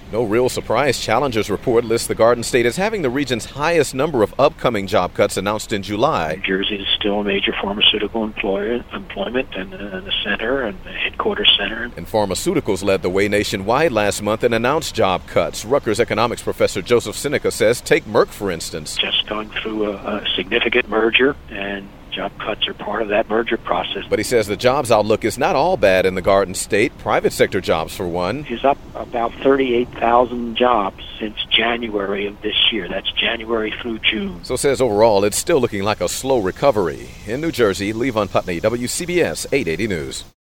No real surprise. Challengers report lists the Garden State as having the region's highest number of upcoming job cuts announced in July. New Jersey is still a major pharmaceutical employment and the center and the headquarters center. And pharmaceuticals led the way nationwide last month and announced job cuts. Rutgers economics professor Joseph Seneca says, take Merck, for instance. Just going through a significant merger, and job cuts are part of that merger process. But he says the jobs outlook is not all bad in the Garden State. Private sector jobs, for one, is up about 38,000 jobs since January of this year. That's January through June. So says overall, it's still looking like a slow recovery. In New Jersey, Levon Putney, WCBS 880 News.